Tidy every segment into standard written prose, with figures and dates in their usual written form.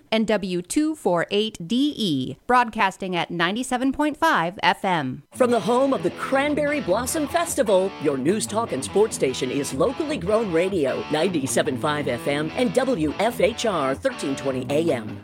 and W248DE, broadcasting at 97.5 FM. From the home of the Cranberry Blossom Festival, your news, talk, and sports station is locally grown radio, 97.5 FM and WFHR 1320 AM.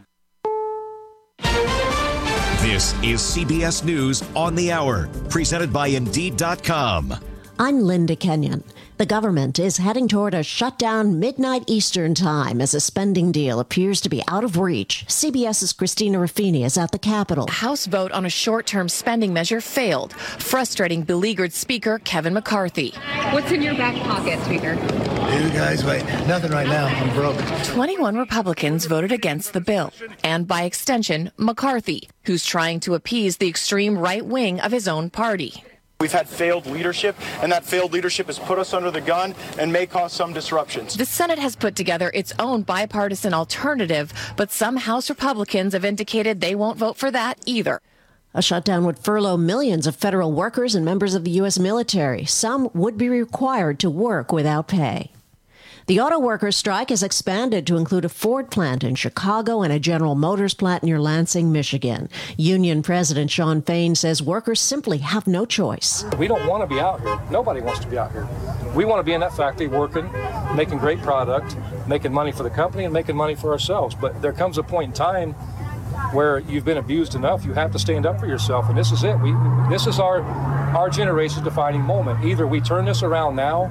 This is CBS News on the Hour, presented by Indeed.com. I'm Linda Kenyon. The government is heading toward a shutdown midnight Eastern time as a spending deal appears to be out of reach. CBS's Christina Ruffini is at the Capitol. A House vote on a short-term spending measure failed, frustrating beleaguered Speaker Kevin McCarthy. What's in your back pocket, Speaker? You guys, wait. Nothing right now. I'm broke. 21 Republicans voted against the bill, and by extension, McCarthy, who's trying to appease the extreme right wing of his own party. We've had failed leadership, and that failed leadership has put us under the gun and may cause some disruptions. The Senate has put together its own bipartisan alternative, but some House Republicans have indicated they won't vote for that either. A shutdown would furlough millions of federal workers and members of the U.S. military. Some would be required to work without pay. The auto workers' strike has expanded to include a Ford plant in Chicago and a General Motors plant near Lansing, Michigan. Union President Shawn Fain says workers simply have no choice. We don't want to be out here. Nobody wants to be out here. We want to be in that factory working, making great product, making money for the company and making money for ourselves. But there comes a point in time where you've been abused enough, you have to stand up for yourself. And this is it. This is our generation's defining moment. Either we turn this around now,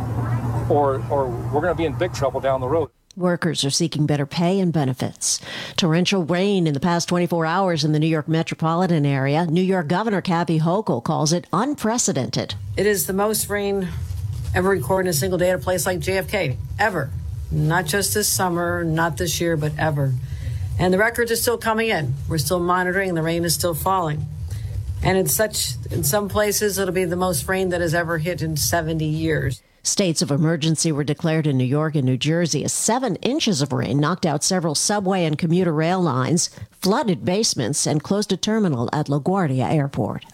or we're going to be in big trouble down the road. Workers are seeking better pay and benefits. Torrential rain in the past 24 hours in the New York metropolitan area. New York Governor Kathy Hochul calls it unprecedented. It is the most rain ever recorded in a single day at a place like JFK, ever. Not just this summer, not this year, but ever. And the records are still coming in. We're still monitoring. The rain is still falling. And in some places, it'll be the most rain that has ever hit in 70 years. States of emergency were declared in New York and New Jersey as 7 inches of rain knocked out several subway and commuter rail lines, flooded basements, and closed a terminal at LaGuardia Airport.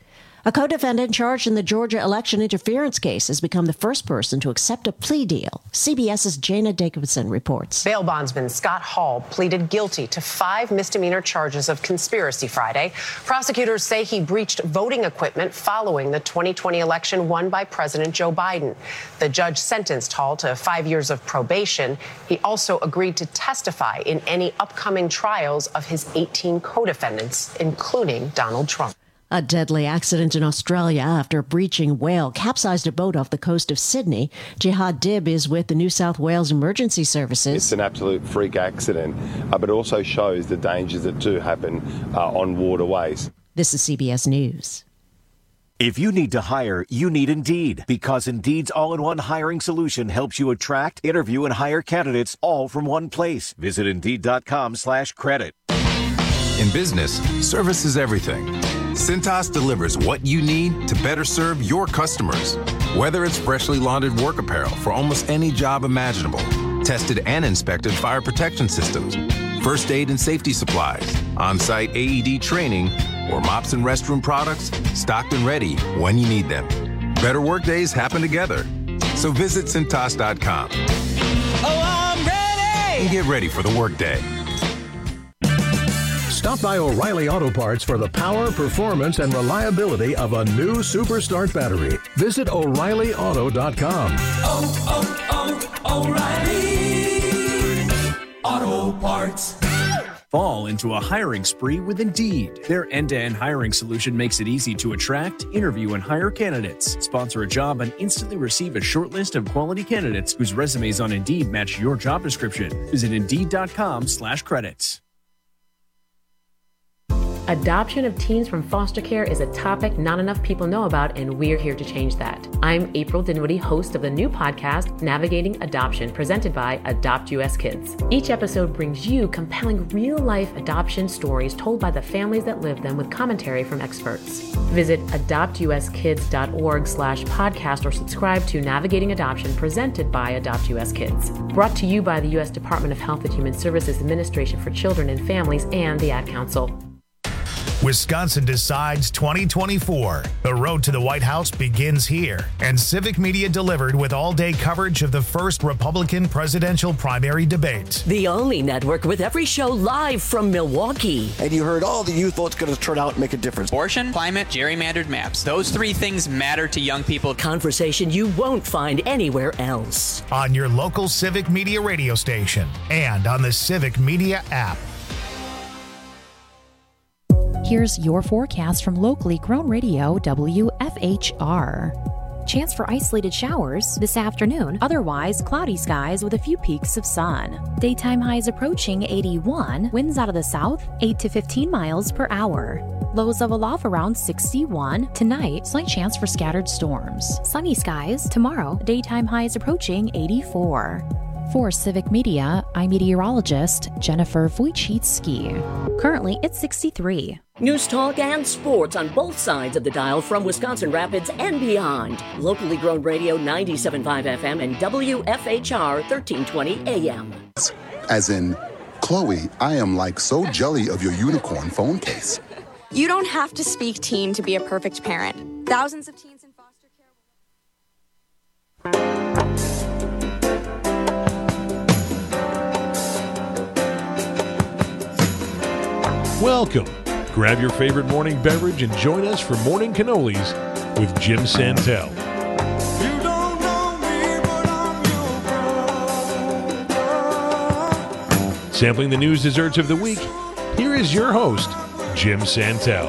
A co-defendant charged in the Georgia election interference case has become the first person to accept a plea deal. CBS's Jana Jacobson reports. Bail bondsman Scott Hall pleaded guilty to 5 misdemeanor charges of conspiracy Friday. Prosecutors say he breached voting equipment following the 2020 election won by President Joe Biden. The judge sentenced Hall to 5 years of probation. He also agreed to testify in any upcoming trials of his 18 co-defendants, including Donald Trump. A deadly accident in Australia after a breaching whale capsized a boat off the coast of Sydney. Jihad Dib is with the New South Wales Emergency Services. It's an absolute freak accident, but it also shows the dangers that do happen on waterways. This is CBS News. If you need to hire, you need Indeed, because Indeed's all-in-one hiring solution helps you attract, interview, and hire candidates all from one place. Visit Indeed.com/credit. In business, service is everything. Cintas delivers what you need to better serve your customers. Whether it's freshly laundered work apparel for almost any job imaginable, tested and inspected fire protection systems, first aid and safety supplies, on-site AED training, or mops and restroom products, stocked and ready when you need them. Better work days happen together. So visit Cintas.com. Oh, I'm ready! And get ready for the workday. Stop by O'Reilly Auto Parts for the power, performance, and reliability of a new Super Start battery. Visit O'ReillyAuto.com. O'Reilly Auto Parts. Fall into a hiring spree with Indeed. Their end-to-end hiring solution makes it easy to attract, interview, and hire candidates. Sponsor a job and instantly receive a short list of quality candidates whose resumes on Indeed match your job description. Visit Indeed.com/credits. Adoption of teens from foster care is a topic not enough people know about, and we're here to change that. I'm April Dinwiddie, host of the new podcast, Navigating Adoption, presented by Adopt US Kids. Each episode brings you compelling real-life adoption stories told by the families that live them with commentary from experts. Visit adoptuskids.org/podcast or subscribe to Navigating Adoption, presented by Adopt US Kids. Brought to you by the U.S. Department of Health and Human Services Administration for Children and Families and the Ad Council. Wisconsin Decides 2024. The road to the White House begins here, and Civic Media delivered with all-day coverage of the first Republican presidential primary debate. The only network with every show live from Milwaukee. And you heard all the youth votes going to turn out and make a difference. Abortion, climate, gerrymandered maps. Those three things matter to young people. Conversation you won't find anywhere else. On your local Civic Media radio station and on the Civic Media app. Here's your forecast from locally grown radio WFHR. Chance for isolated showers this afternoon, otherwise cloudy skies with a few peaks of sun. Daytime highs approaching 81, winds out of the south 8 to 15 miles per hour. Lows level off around 61. Tonight, slight chance for scattered storms. Sunny skies tomorrow, daytime highs approaching 84. For Civic Media, I'm meteorologist Jennifer Wojcicki. Currently, it's 63. News talk and sports on both sides of the dial from Wisconsin Rapids and beyond. Locally grown radio 97.5 FM and WFHR 1320 AM. As in, Chloe, I am like so jelly of your unicorn phone case. You don't have to speak teen to be a perfect parent. Thousands of teens in foster care. Welcome. Grab your favorite morning beverage and join us for Morning Cannolis with Jim Santel. Sampling the news desserts of the week, here is your host, Jim Santel.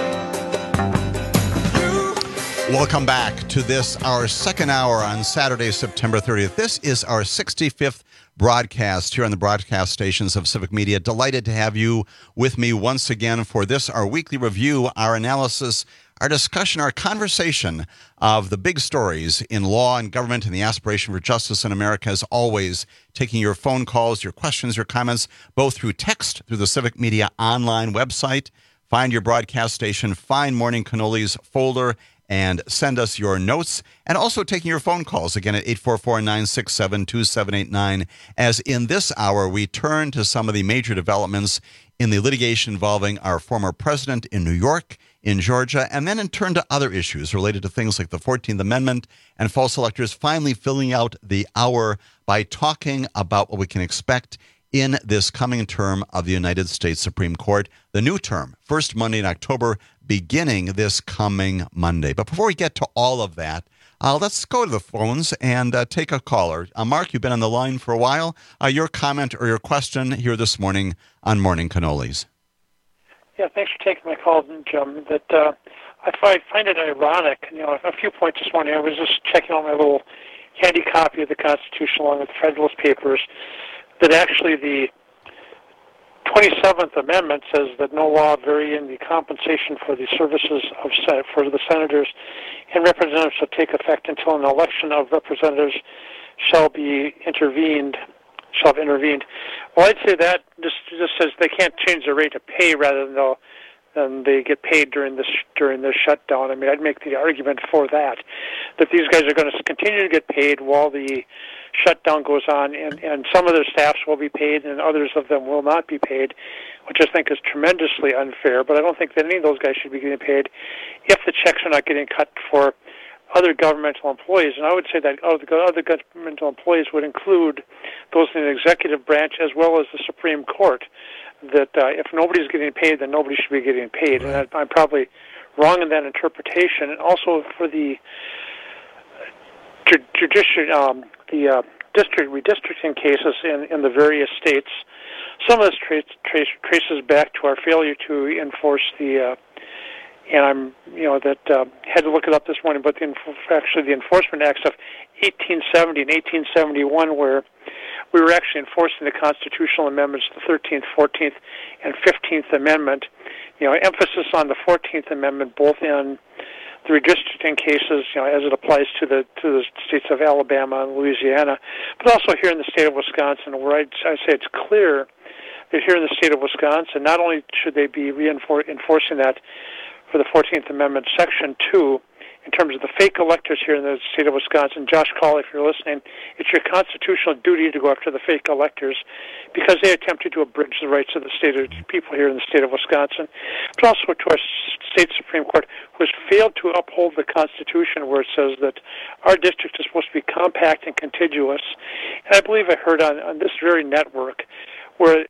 Welcome back to this, our second hour on Saturday, September 30th. This is our 65th broadcast here on the broadcast stations of Civic Media. Delighted to have you with me once again for this, our weekly review, our analysis, our discussion, our conversation of the big stories in law and government and the aspiration for justice in America. As always, taking your phone calls, your questions, your comments, both through text, through the Civic Media online website. Find your broadcast station, find Morning Cannolis folder, and send us your notes, and also taking your phone calls, again, at 844-967-2789. As in this hour, we turn to some of the major developments in the litigation involving our former president in New York, in Georgia, and then in turn to other issues related to things like the 14th Amendment and false electors, finally filling out the hour by talking about what we can expect in this coming term of the United States Supreme Court, the new term, first Monday in October, beginning this coming Monday. But before we get to all of that, let's go to the phones and take a caller. Mark, you've been on the line for a while. Your comment or your question here this morning on Morning Cannolis. Yeah, thanks for taking my call, Jim. That I find it ironic. A few points this morning. I was just checking out my little handy copy of the Constitution along with Federalist Papers, that actually the 27th Amendment says that no law varying the compensation for the services of for the senators and representatives shall take effect until an election of representatives shall have intervened. Well, I'd say that just says they can't change the rate of pay rather than they get paid during this shutdown. I mean, I'd make the argument for that these guys are going to continue to get paid while the shutdown goes on, and some of their staffs will be paid and others of them will not be paid, which I think is tremendously unfair. But I don't think that any of those guys should be getting paid if the checks are not getting cut for other governmental employees. And I would say that other governmental employees would include those in the executive branch as well as the Supreme Court, that if nobody's getting paid, then nobody should be getting paid. And I'm probably wrong in that interpretation. And also for the district redistricting cases in the various states, some of this traces back to our failure to enforce the had to look it up this morning, but the Enforcement Acts of 1870 and 1871, where we were actually enforcing the constitutional amendments, the 13th, 14th, and 15th Amendment. Emphasis on the 14th Amendment, both in the redistricting cases, as it applies to the states of Alabama and Louisiana, but also here in the state of Wisconsin, where I say it's clear that here in the state of Wisconsin, not only should they be enforcing that for the 14th Amendment, Section 2 in terms of the fake electors here in the state of Wisconsin. Josh Cawley, if you're listening, it's your constitutional duty to go after the fake electors because they attempted to abridge the rights of the state of people here in the state of Wisconsin. But also to our state Supreme Court, who has failed to uphold the Constitution where it says that our district is supposed to be compact and contiguous. And I believe I heard on this very network where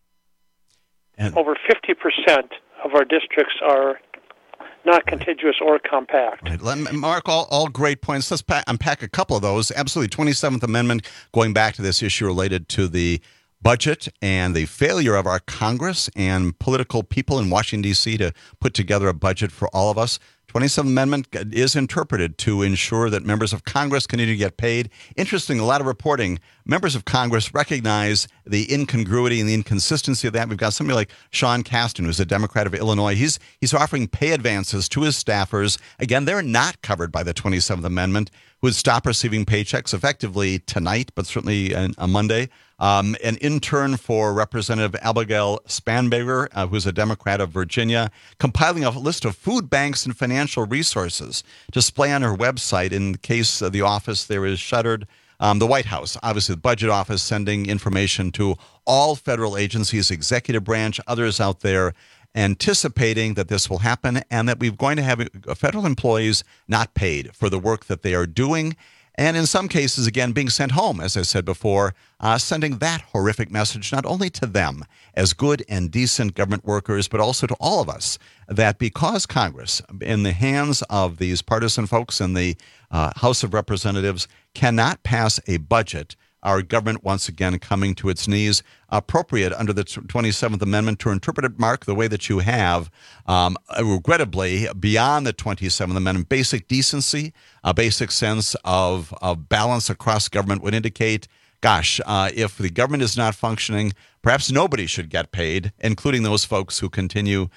over 50% of our districts are not contiguous or compact. Right. Mark, all great points. Let's unpack a couple of those. Absolutely. 27th Amendment, going back to this issue related to the budget and the failure of our Congress and political people in Washington, D.C. to put together a budget for all of us. 27th Amendment is interpreted to ensure that members of Congress continue to get paid. Interesting, a lot of reporting. Members of Congress recognize the incongruity and the inconsistency of that. We've got somebody like Sean Casten, who's a Democrat of Illinois. He's offering pay advances to his staffers. Again, they're not covered by the 27th Amendment, who would stop receiving paychecks effectively tonight, but certainly on Monday. An intern for Representative Abigail Spanberger, who's a Democrat of Virginia, compiling a list of food banks and financial resources to display on her website in case the office there is shuttered. The White House, obviously the budget office, sending information to all federal agencies, executive branch, others out there, anticipating that this will happen and that we're going to have federal employees not paid for the work that they are doing. And in some cases, again, being sent home, as I said before, sending that horrific message not only to them as good and decent government workers, but also to all of us, that because Congress, in the hands of these partisan folks in the House of Representatives, cannot pass a budget, our government once again coming to its knees, appropriate under the 27th Amendment to interpret it, Mark, the way that you have, regrettably, beyond the 27th Amendment. Basic decency, a basic sense of balance across government would indicate, gosh, if the government is not functioning, perhaps nobody should get paid, including those folks who continue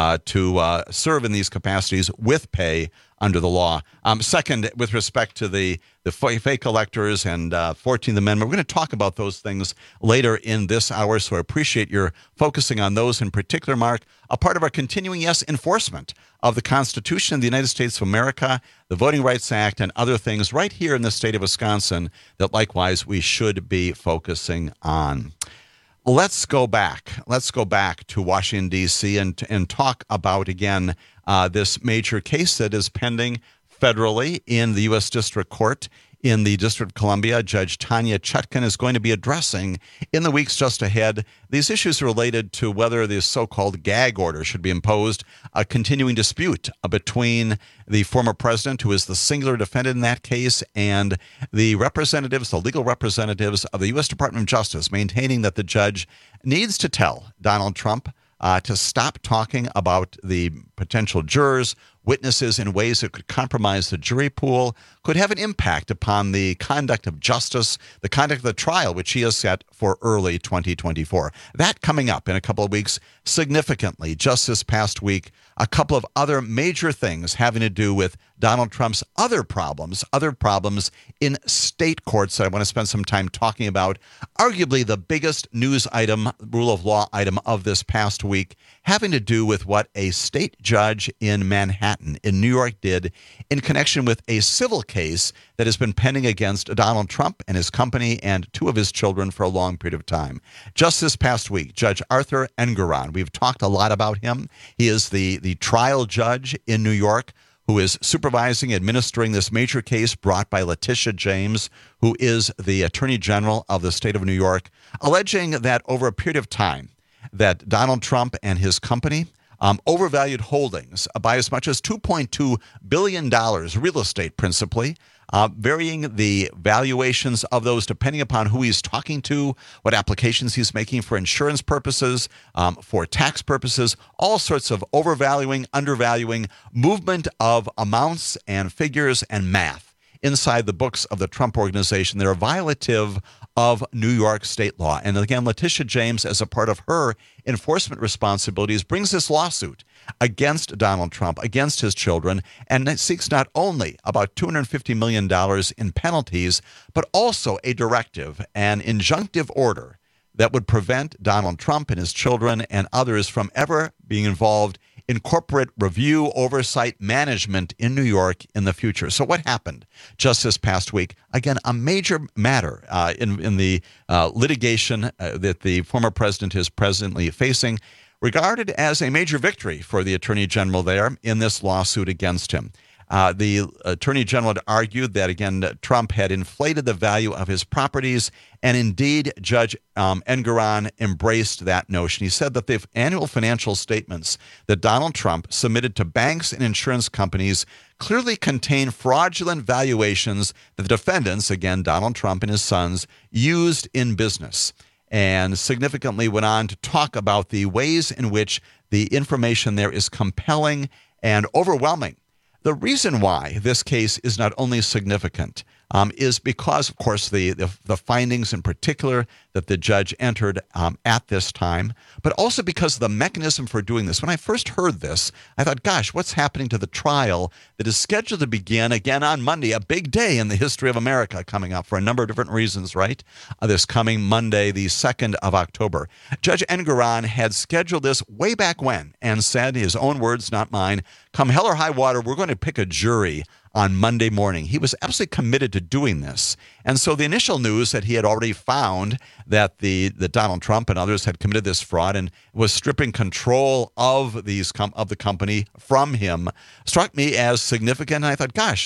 to serve in these capacities with pay under the law. Second, with respect to the fake electors and 14th Amendment, we're going to talk about those things later in this hour, so I appreciate your focusing on those in particular, Mark. A part of our continuing, enforcement of the Constitution of the United States of America, the Voting Rights Act, and other things right here in the state of Wisconsin that likewise we should be focusing on. Let's go back. Let's go back to Washington, D.C. and talk about, again, this major case that is pending federally in the U.S. District Court in the District of Columbia. Judge Tanya Chutkan is going to be addressing in the weeks just ahead these issues related to whether the so-called gag order should be imposed, a continuing dispute between the former president, who is the singular defendant in that case, and the representatives, the legal representatives of the U.S. Department of Justice, maintaining that the judge needs to tell Donald Trump to stop talking about the potential jurors, witnesses in ways that could compromise the jury pool, could have an impact upon the conduct of justice, the conduct of the trial, which he has set for early 2024. That coming up in a couple of weeks. Significantly, just this past week, a couple of other major things having to do with Donald Trump's other problems in state courts that I want to spend some time talking about. Arguably the biggest news item, rule of law item of this past week, having to do with what a state judge in Manhattan, in New York, did in connection with a civil case that has been pending against Donald Trump and his company and two of his children for a long period of time. Just this past week, Judge Arthur Engoron, we've talked a lot about him. He is the trial judge in New York who is supervising, administering this major case brought by Letitia James, who is the Attorney General of the state of New York, alleging that over a period of time that Donald Trump and his company overvalued holdings by as much as $2.2 billion, real estate principally, varying the valuations of those depending upon who he's talking to, what applications he's making for insurance purposes, for tax purposes, all sorts of overvaluing, undervaluing, movement of amounts and figures and math inside the books of the Trump Organization. They're violative of New York state law. And again, Letitia James, as a part of her enforcement responsibilities, brings this lawsuit against Donald Trump, against his children, and it seeks not only about $250 million in penalties, but also a directive, an injunctive order that would prevent Donald Trump and his children and others from ever being involved in corporate review, oversight, management in New York in the future. So what happened just this past week? Again, a major matter in the litigation that the former president is presently facing, regarded as a major victory for the Attorney General there in this lawsuit against him. The Attorney General had argued that, again, Trump had inflated the value of his properties, and indeed, Judge Engoron embraced that notion. He said that the annual financial statements that Donald Trump submitted to banks and insurance companies clearly contain fraudulent valuations that the defendants, again, Donald Trump and his sons, used in business, and significantly went on to talk about the ways in which the information there is compelling and overwhelming. The reason why this case is not only significant is because, of course, the findings in particular that the judge entered at this time, but also because of the mechanism for doing this. When I first heard this, I thought, gosh, what's happening to the trial that is scheduled to begin again on Monday, a big day in the history of America coming up for a number of different reasons, right? This coming Monday, the 2nd of October. Judge Engoron had scheduled this way back when and said, his own words, not mine, come hell or high water, we're going to pick a jury on Monday morning. He was absolutely committed to doing this. And so the initial news that he had already found that that Donald Trump and others had committed this fraud and was stripping control of of the company from him struck me as significant. And I thought, gosh,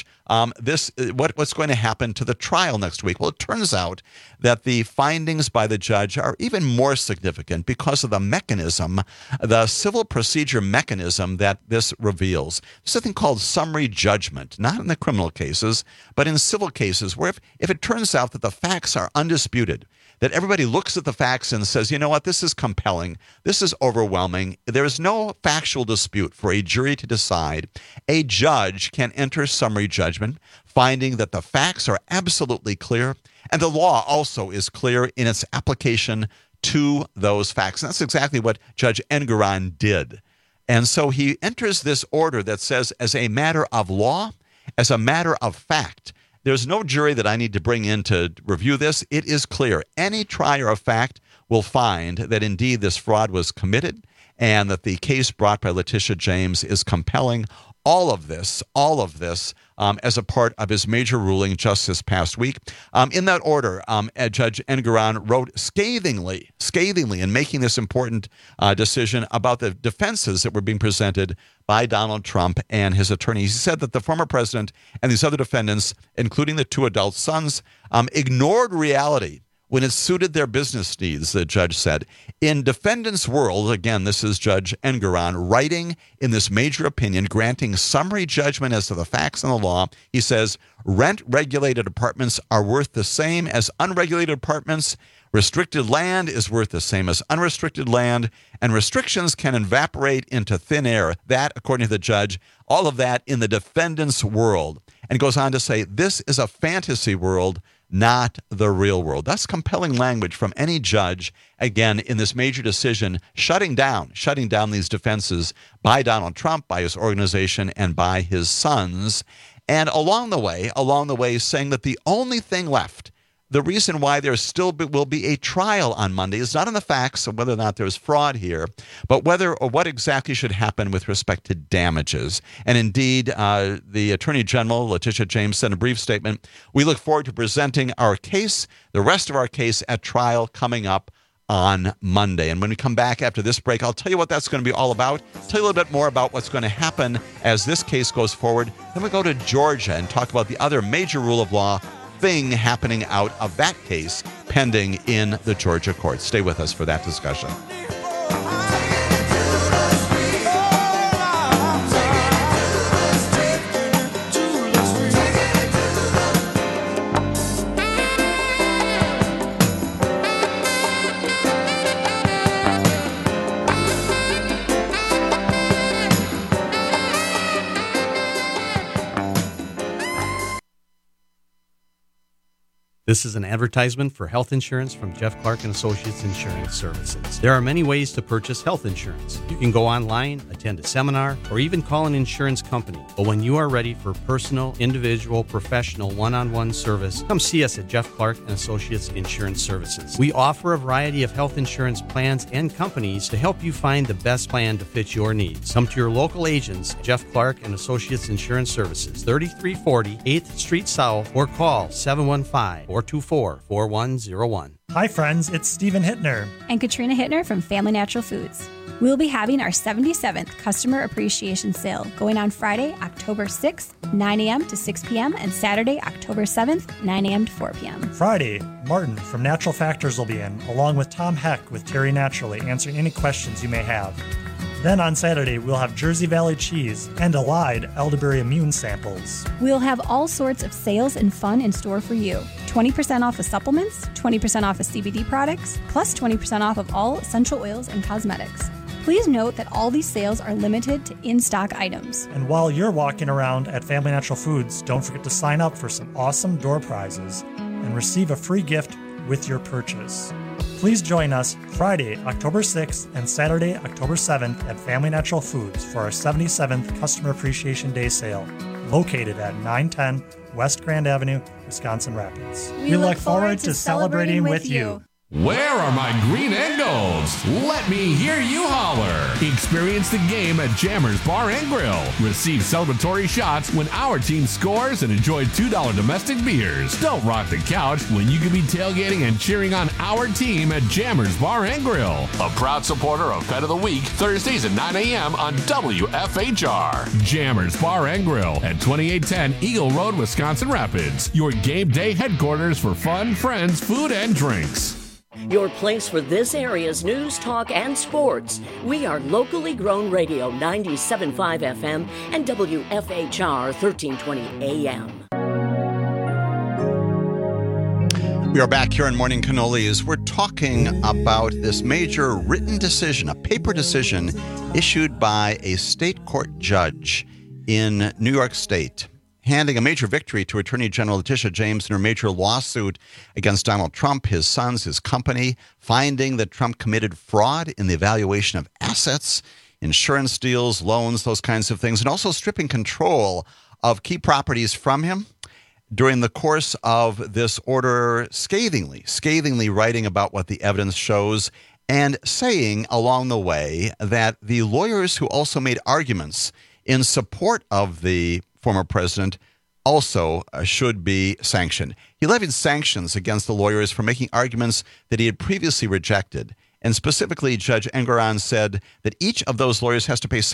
what's going to happen to the trial next week? Well, it turns out that the findings by the judge are even more significant because of the mechanism, the civil procedure mechanism that this reveals. There's something called summary judgment, not in the criminal cases, but in civil cases, where if it turns out that the facts are undisputed, that everybody looks at the facts and says, you know what, this is compelling, this is overwhelming, there is no factual dispute for a jury to decide, a judge can enter summary judgment, finding that the facts are absolutely clear, and the law also is clear in its application to those facts. And that's exactly what Judge Engoron did. And so he enters this order that says, as a matter of law, as a matter of fact, there's no jury that I need to bring in to review this. It is clear. Any trier of fact will find that indeed this fraud was committed and that the case brought by Letitia James is compelling. All of this as a part of his major ruling just this past week. In that order, Judge Engoron wrote scathingly in making this important decision about the defenses that were being presented by Donald Trump and his attorneys. He said that the former president and these other defendants, including the two adult sons, ignored reality when it suited their business needs, the judge said. In defendants' world, again, this is Judge Engoron writing in this major opinion, granting summary judgment as to the facts and the law. He says, rent-regulated apartments are worth the same as unregulated apartments. Restricted land is worth the same as unrestricted land, and restrictions can evaporate into thin air. That, according to the judge, all of that in the defendant's world. And goes on to say, this is a fantasy world, not the real world. That's compelling language from any judge, again, in this major decision, shutting down these defenses by Donald Trump, by his organization, and by his sons. And along the way, saying that the only thing left, the reason why there still will be a trial on Monday is not in the facts of whether or not there's fraud here, but whether or what exactly should happen with respect to damages. And indeed, the Attorney General, Letitia James, said in a brief statement, we look forward to presenting our case, the rest of our case at trial coming up on Monday. And when we come back after this break, I'll tell you what that's going to be all about, tell you a little bit more about what's going to happen as this case goes forward. Then we go to Georgia and talk about the other major rule of law thing happening out of that case pending in the Georgia courts. Stay with us for that discussion. This is an advertisement for health insurance from Jeff Clark and Associates Insurance Services. There are many ways to purchase health insurance. You can go online, attend a seminar, or even call an insurance company. But when you are ready for personal, individual, professional, one-on-one service, come see us at Jeff Clark and Associates Insurance Services. We offer a variety of health insurance plans and companies to help you find the best plan to fit your needs. Come to your local agents, Jeff Clark and Associates Insurance Services, 3340 8th Street South, or call 715-424-4101. Hi friends, it's Stephen Hittner and Katrina Hittner from Family Natural Foods. We'll be having our 77th Customer Appreciation Sale going on Friday, October 6th, 9 a.m. to 6 p.m. and Saturday, October 7th, 9 a.m. to 4 p.m. Friday, Martin from Natural Factors will be in, along with Tom Heck with Terry Naturally, answering any questions you may have. Then on Saturday, we'll have Jersey Valley cheese and Allied elderberry immune samples. We'll have all sorts of sales and fun in store for you. 20% off of supplements, 20% off of CBD products, plus 20% off of all essential oils and cosmetics. Please note that all these sales are limited to in-stock items. And while you're walking around at Family Natural Foods, don't forget to sign up for some awesome door prizes and receive a free gift with your purchase. Please join us Friday, October 6th and Saturday, October 7th at Family Natural Foods for our 77th Customer Appreciation Day sale, located at 910 West Grand Avenue, Wisconsin Rapids. We look forward to celebrating with you. Where are my green and golds? Let me hear you holler. Experience the game at Jammers Bar and Grill. Receive celebratory shots when our team scores and enjoy $2 domestic beers. Don't rock the couch when you can be tailgating and cheering on our team at Jammers Bar and Grill. A proud supporter of Pet of the Week, Thursdays at 9 a.m. on WFHR. Jammers Bar and Grill at 2810 Eagle Road, Wisconsin Rapids. Your game day headquarters for fun, friends, food, and drinks. Your place for this area's news, talk, and sports. We are locally grown radio 97.5 FM and WFHR 1320 AM. We are back here in Morning Cannolis. We're talking about this major written decision, a paper decision issued by a state court judge in New York State, handing a major victory to Attorney General Letitia James in her major lawsuit against Donald Trump, his sons, his company, finding that Trump committed fraud in the evaluation of assets, insurance deals, loans, those kinds of things, and also stripping control of key properties from him. During the course of this order, scathingly writing about what the evidence shows and saying along the way that the lawyers who also made arguments in support of the former president also should be sanctioned. He levied sanctions against the lawyers for making arguments that he had previously rejected. And specifically, Judge Engoron said that each of those lawyers has to pay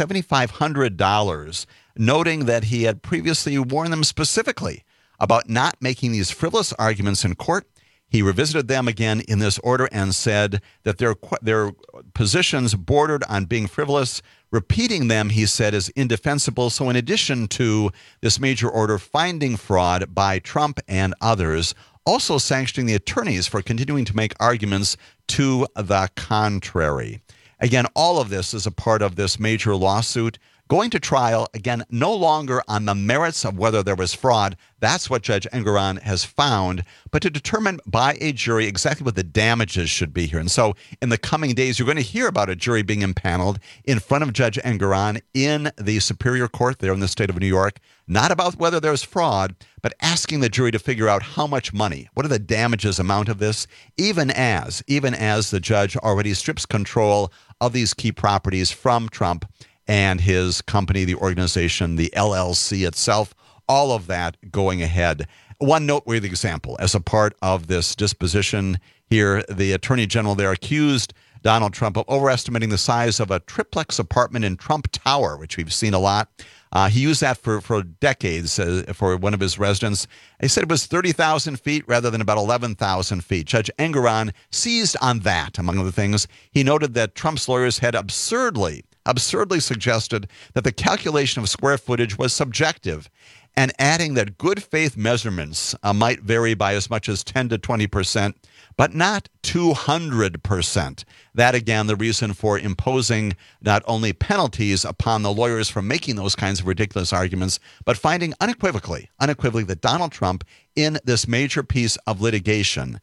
$7,500, noting that he had previously warned them specifically about not making these frivolous arguments in court. He revisited them again in this order and said that their positions bordered on being frivolous. Repeating them, he said, is indefensible. So in addition to this major order finding fraud by Trump and others, also sanctioning the attorneys for continuing to make arguments to the contrary. Again, all of this is a part of this major lawsuit going to trial, again, no longer on the merits of whether there was fraud. That's what Judge Engoron has found, but to determine by a jury exactly what the damages should be here. And so in the coming days, you're going to hear about a jury being impaneled in front of Judge Engoron in the Superior Court there in the state of New York, not about whether there's fraud, but asking the jury to figure out how much money, what are the damages amount of this, even as the judge already strips control of these key properties from Trump and his company, the organization, the LLC itself, all of that going ahead. One noteworthy example, as a part of this disposition here, the Attorney General there accused Donald Trump of overestimating the size of a triplex apartment in Trump Tower, which we've seen a lot. He used that for decades for one of his residents. He said it was 30,000 feet rather than about 11,000 feet. Judge Engoron seized on that, among other things. He noted that Trump's lawyers had absurdly suggested that the calculation of square footage was subjective, and adding that good faith measurements might vary by as much as 10 to 20%, but not 200%. That, again, the reason for imposing not only penalties upon the lawyers for making those kinds of ridiculous arguments, but finding unequivocally that Donald Trump, in this major piece of litigation,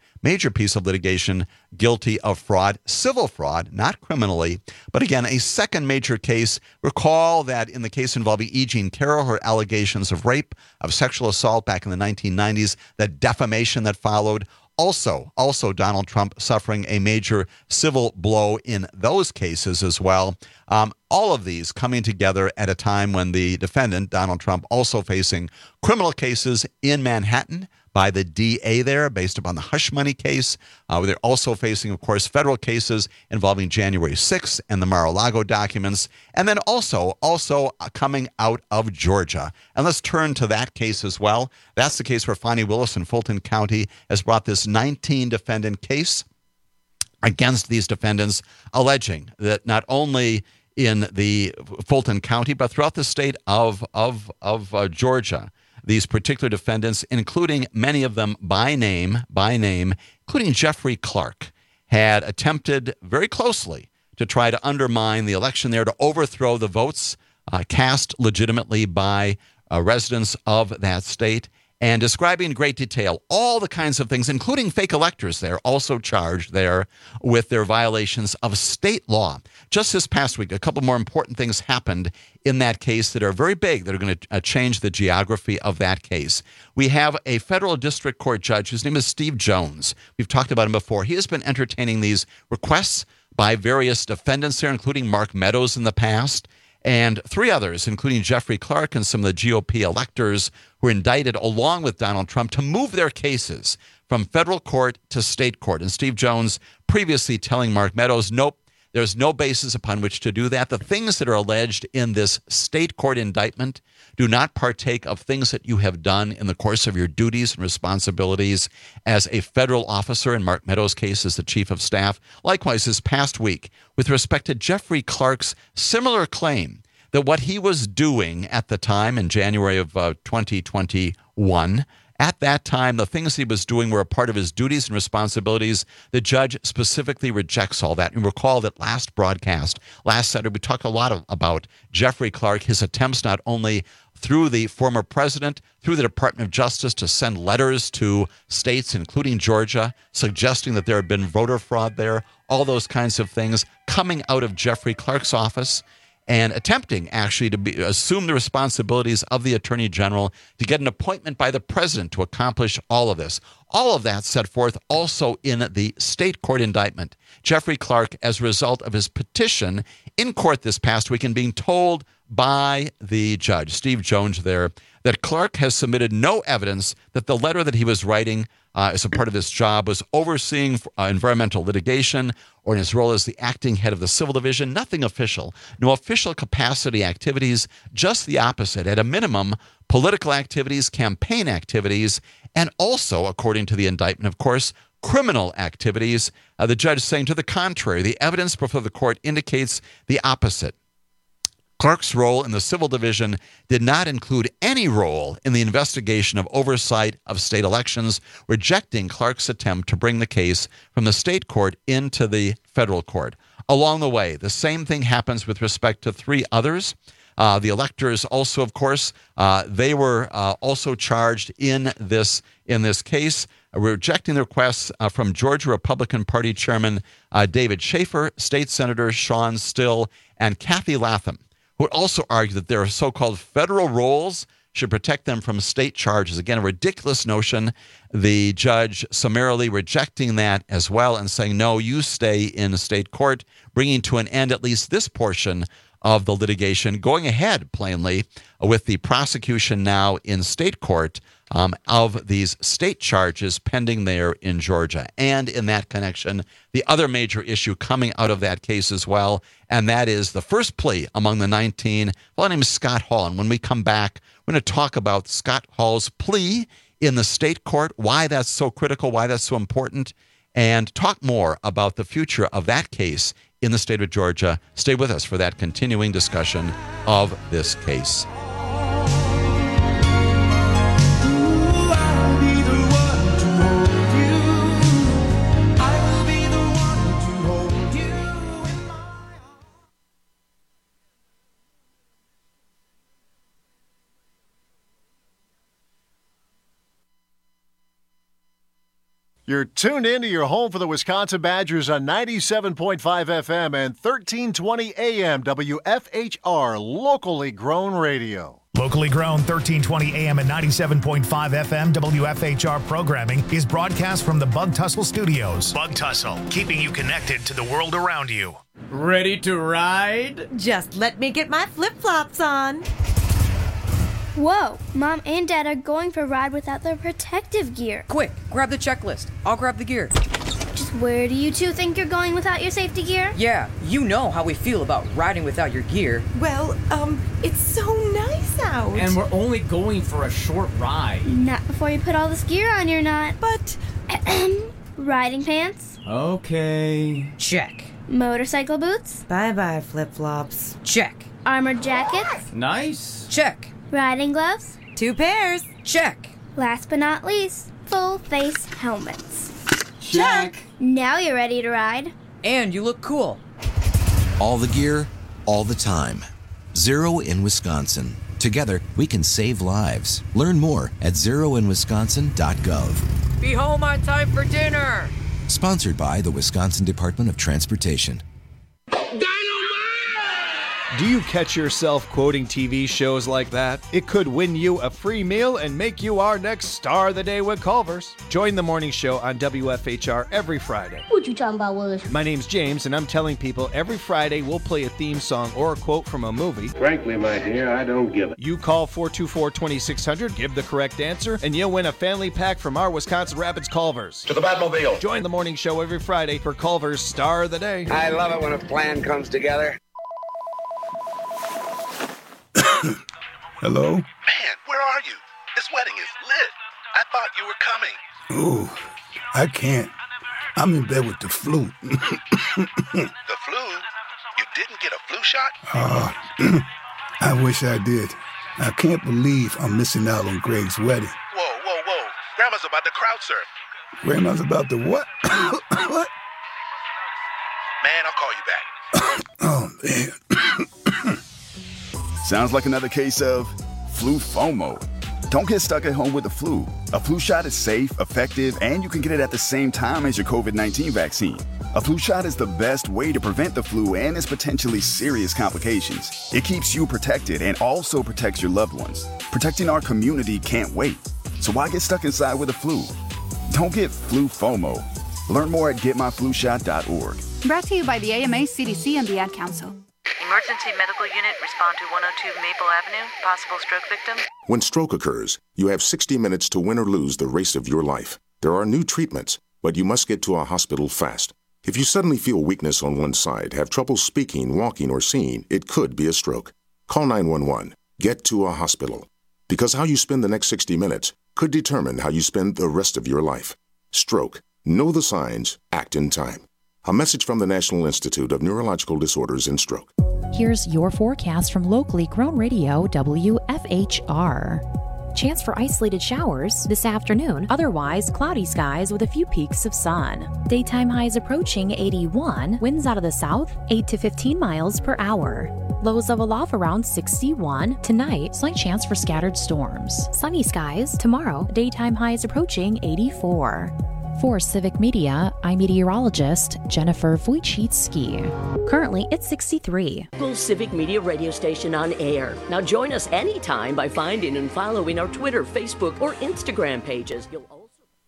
guilty of fraud, civil fraud, not criminally, but again, a second major case. Recall that in the case involving E. Jean Carroll, her allegations of rape, of sexual assault back in the 1990s, the defamation that followed. Also, Donald Trump suffering a major civil blow in those cases as well. All of these coming together at a time when the defendant, Donald Trump, also facing criminal cases in Manhattan by the DA there based upon the hush money case. They're also facing, of course, federal cases involving January 6th and the Mar-a-Lago documents. And then also coming out of Georgia. And let's turn to that case as well. That's the case where Fani Willis in Fulton County has brought this 19-defendant case against these defendants, alleging that not only in the Fulton County, but throughout the state of Georgia, these particular defendants, including many of them by name, including Jeffrey Clark, had attempted very closely to try to undermine the election there, to overthrow the votes cast legitimately by residents of that state, and describing in great detail all the kinds of things, including fake electors there, also charged there with their violations of state law. Just this past week, a couple more important things happened in that case that are very big, that are going to change the geography of that case. We have a federal district court judge whose name is Steve Jones. We've talked about him before. He has been entertaining these requests by various defendants there, including Mark Meadows in the past, and three others, including Jeffrey Clark and some of the GOP electors who were indicted along with Donald Trump, to move their cases from federal court to state court. And Steve Jones previously telling Mark Meadows, nope, there's no basis upon which to do that. The things that are alleged in this state court indictment do not partake of things that you have done in the course of your duties and responsibilities as a federal officer. In Mark Meadows' case, as the chief of staff. Likewise, this past week, with respect to Jeffrey Clark's similar claim that what he was doing at the time in January of 2021, at that time, the things he was doing were a part of his duties and responsibilities. The judge specifically rejects all that. And recall that last broadcast, last Saturday, we talked a lot about Jeffrey Clark, his attempts not only through the former president, through the Department of Justice, to send letters to states, including Georgia, suggesting that there had been voter fraud there, all those kinds of things coming out of Jeffrey Clark's office, and attempting actually to assume the responsibilities of the Attorney General to get an appointment by the president to accomplish all of this. All of that set forth also in the state court indictment. Jeffrey Clark, as a result of his petition in court this past week and being told by the judge, Steve Jones there, that Clark has submitted no evidence that the letter that he was writing as a part of his job was overseeing environmental litigation or in his role as the acting head of the civil division. Nothing official, no official capacity activities, just the opposite. At a minimum, political activities, campaign activities, and also, according to the indictment, of course, criminal activities. The judge saying to the contrary, the evidence before the court indicates the opposite. Clark's role in the civil division did not include any role in the investigation of oversight of state elections, rejecting Clark's attempt to bring the case from the state court into the federal court. Along the way, the same thing happens with respect to three others. The electors also, of course, they were also charged in this case, rejecting the requests from Georgia Republican Party Chairman David Schaefer, State Senator Sean Still, and Kathy Latham, who would also argue that their so-called federal roles should protect them from state charges. Again, a ridiculous notion. The judge summarily rejecting that as well and saying, no, you stay in state court, bringing to an end at least this portion of the litigation, going ahead plainly with the prosecution now in state court of these state charges pending there in Georgia. And in that connection, the other major issue coming out of that case as well, and that is the first plea among the 19, a fellow named Scott Hall. And when we come back, we're going to talk about Scott Hall's plea in the state court, why that's so critical, why that's so important, and talk more about the future of that case in the state of Georgia. Stay with us for that continuing discussion of this case. You're tuned into your home for the Wisconsin Badgers on 97.5 FM and 1320 AM WFHR, locally grown radio. Locally grown 1320 AM and 97.5 FM WFHR programming is broadcast from the Bug Tussle Studios. Bug Tussle, keeping you connected to the world around you. Ready to ride? Just let me get my flip-flops on. Whoa, Mom and Dad are going for a ride without their protective gear. Quick, grab the checklist. I'll grab the gear. Just where do you two think you're going without your safety gear? Yeah, you know how we feel about riding without your gear. Well, it's so nice out. And we're only going for a short ride. Not before you put all this gear on, you're not. But, riding pants? Okay. Check. Motorcycle boots? Bye-bye, flip-flops. Check. Armored jackets? Nice. Check. Riding gloves? 2 pairs. Check. Last but not least, full face helmets. Check. Now you're ready to ride. And you look cool. All the gear, all the time. Zero in Wisconsin. Together, we can save lives. Learn more at zeroinwisconsin.gov. Be home on time for dinner. Sponsored by the Wisconsin Department of Transportation. Do you catch yourself quoting TV shows like that? It could win you a free meal and make you our next Star of the Day with Culver's. Join the morning show on WFHR every Friday. What you talking about, Willis? My name's James, and I'm telling people every Friday we'll play a theme song or a quote from a movie. Frankly, my dear, I don't give it. You call 424-2600, give the correct answer, and you'll win a family pack from our Wisconsin Rapids Culver's. To the Batmobile. Join the morning show every Friday for Culver's Star of the Day. I love it when a plan comes together. Hello? Man, where are you? This wedding is lit. I thought you were coming. Ooh, I can't. I'm in bed with the flu. The flu? You didn't get a flu shot? I wish I did. I can't believe I'm missing out on Greg's wedding. Whoa. Grandma's about to crowd surf. Grandma's about to what? What? Man, I'll call you back. Oh, man. Sounds like another case of flu FOMO. Don't get stuck at home with the flu. A flu shot is safe, effective, and you can get it at the same time as your COVID-19 vaccine. A flu shot is the best way to prevent the flu and its potentially serious complications. It keeps you protected and also protects your loved ones. Protecting our community can't wait. So why get stuck inside with the flu? Don't get flu FOMO. Learn more at getmyflushot.org. Brought to you by the AMA, CDC, and the Ad Council. Emergency medical unit, respond to 102 Maple Avenue. Possible stroke victim. When stroke occurs, you have 60 minutes to win or lose the race of your life. There are new treatments, but you must get to a hospital fast. If you suddenly feel weakness on one side, have trouble speaking, walking, or seeing, it could be a stroke. Call 911. Get to a hospital. Because how you spend the next 60 minutes could determine how you spend the rest of your life. Stroke. Know the signs. Act in time. A message from the National Institute of Neurological Disorders and Stroke. Here's your forecast from locally grown radio WFHR. Chance for isolated showers this afternoon, otherwise cloudy skies with a few peaks of sun. Daytime highs approaching 81, winds out of the south 8 to 15 miles per hour. Lows level off around 61. Tonight, slight chance for scattered storms. Sunny skies tomorrow, daytime highs approaching 84. For Civic Media, I'm meteorologist Jennifer Wojcicki. Currently, it's 63. Local Civic Media radio station on air. Now join us anytime by finding and following our Twitter, Facebook, or Instagram pages. You'll also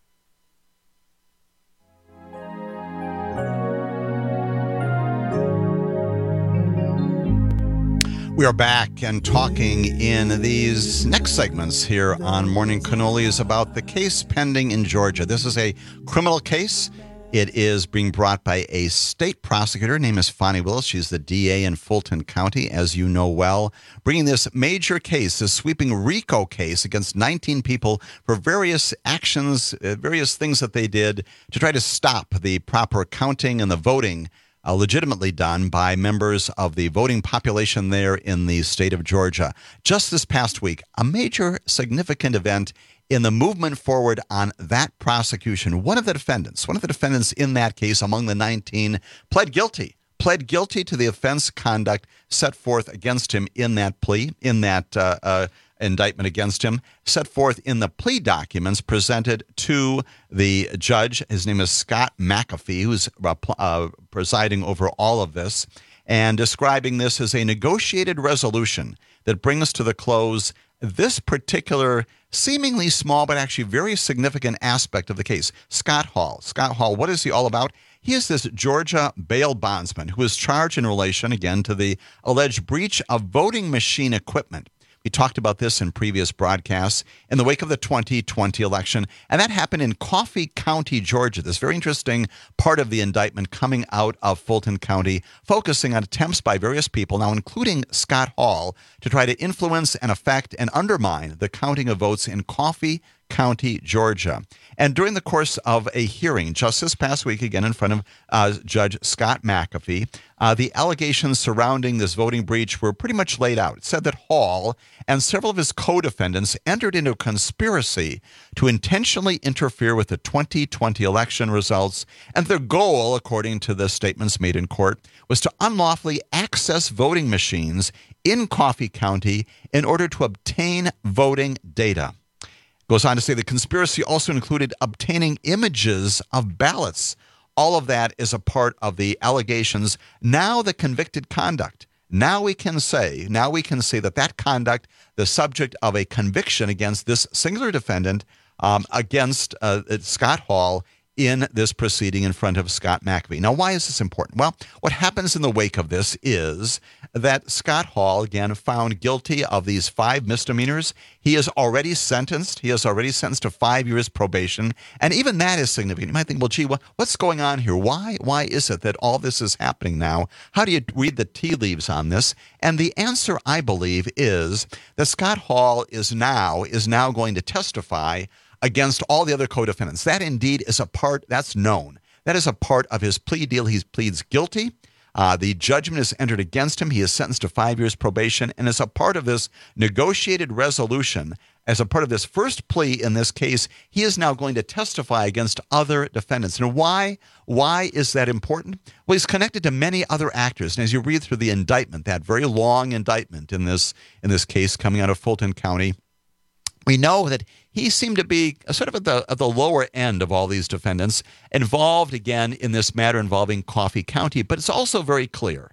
We are back and talking in these next segments here on Morning Cannolis about the case pending in Georgia. This is a criminal case. It is being brought by a state prosecutor. Her name is Fani Willis. She's the DA in Fulton County, as you know well, bringing this major case, this sweeping RICO case against 19 people for various actions, various things that they did to try to stop the proper counting and the voting legitimately done by members of the voting population there in the state of Georgia. Just this past week, a major significant event in the movement forward on that prosecution. One of the defendants in that case among the 19 pled guilty to the offense conduct set forth against him in that plea, in that indictment against him, set forth in the plea documents presented to the judge. His name is Scott McAfee, who's presiding over all of this, and describing this as a negotiated resolution that brings to the close this particular seemingly small but actually very significant aspect of the case. Scott Hall. Scott Hall, what is he all about? He is this Georgia bail bondsman who is charged in relation, again, to the alleged breach of voting machine equipment. We talked about this in previous broadcasts in the wake of the 2020 election, and that happened in Coffee County, Georgia. This very interesting part of the indictment coming out of Fulton County, focusing on attempts by various people, now including Scott Hall, to try to influence and affect and undermine the counting of votes in Coffee County, Georgia. And during the course of a hearing just this past week, again in front of Judge Scott McAfee, the allegations surrounding this voting breach were pretty much laid out. It said that Hall and several of his co-defendants entered into a conspiracy to intentionally interfere with the 2020 election results, and their goal, according to the statements made in court, was to unlawfully access voting machines in Coffee County in order to obtain voting data. Goes on to say the conspiracy also included obtaining images of ballots. All of that is a part of the allegations. Now the convicted conduct. Now we can say that conduct, the subject of a conviction against this singular defendant, against Scott Hall, in this proceeding in front of Scott McAfee. Now, why is this important? Well, what happens in the wake of this is that Scott Hall, again, found guilty of these 5 misdemeanors. He is already sentenced. He is already sentenced to 5 years probation. And even that is significant. You might think, well, gee, what's going on here? Why is it that all this is happening now? How do you read the tea leaves on this? And the answer, I believe, is that Scott Hall is now going to testify against all the other co-defendants. That indeed is a part, that's known. That is a part of his plea deal. He pleads guilty. The judgment is entered against him. He is sentenced to 5 years probation. And as a part of this negotiated resolution, as a part of this first plea in this case, he is now going to testify against other defendants. And why is that important? Well, he's connected to many other actors. And as you read through the indictment, that very long indictment in this case coming out of Fulton County, we know that he seemed to be sort of at the lower end of all these defendants involved, again, in this matter involving Coffee County. But it's also very clear.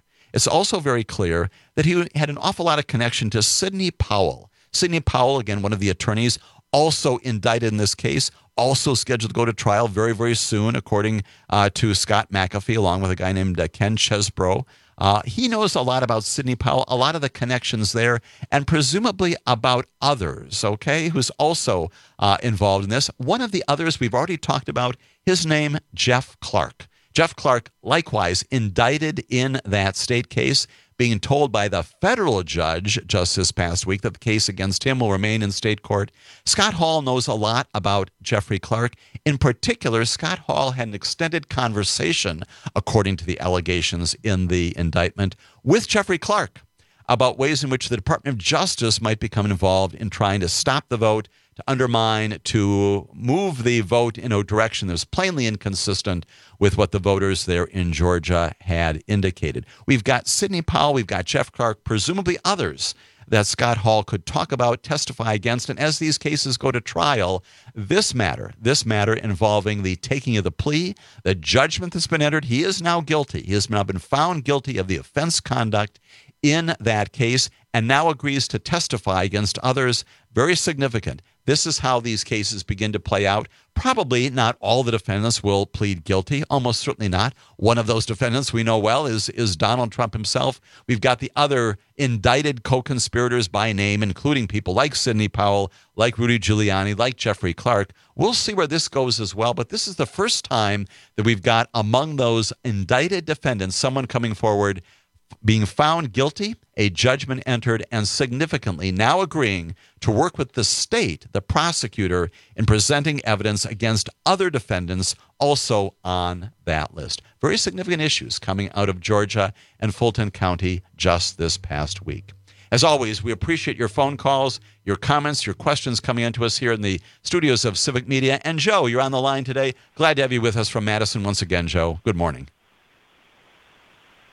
That he had an awful lot of connection to Sidney Powell. Sidney Powell, again, one of the attorneys, also indicted in this case, also scheduled to go to trial very, very soon, according to Scott McAfee, along with a guy named Ken Chesbro. He knows a lot about Sidney Powell, a lot of the connections there, and presumably about others, okay, who's also involved in this. One of the others we've already talked about, his name, Jeff Clark. Jeff Clark, likewise, indicted in that state case, being told by the federal judge just this past week that the case against him will remain in state court. Scott Hall knows a lot about Jeffrey Clark. In particular, Scott Hall had an extended conversation, according to the allegations in the indictment, with Jeffrey Clark about ways in which the Department of Justice might become involved in trying to stop the vote, to undermine, to move the vote in a direction that was plainly inconsistent with what the voters there in Georgia had indicated. We've got Sidney Powell, we've got Jeff Clark, presumably others that Scott Hall could talk about, testify against, and as these cases go to trial, this matter involving the taking of the plea, the judgment that's been entered, he is now guilty. He has now been found guilty of the offense conduct in that case and now agrees to testify against others. Very significant. This is how these cases begin to play out. Probably not all the defendants will plead guilty, almost certainly not. One of those defendants we know well is Donald Trump himself. We've got the other indicted co-conspirators by name, including people like Sidney Powell, like Rudy Giuliani, like Jeffrey Clark. We'll see where this goes as well, but this is the first time that we've got among those indicted defendants someone coming forward being found guilty, a judgment entered, and significantly now agreeing to work with the state, the prosecutor, in presenting evidence against other defendants also on that list. Very significant issues coming out of Georgia and Fulton County just this past week. As always, we appreciate your phone calls, your comments, your questions coming into us here in the studios of Civic Media. And Joe, you're on the line today. Glad to have you with us from Madison once again, Joe. Good morning.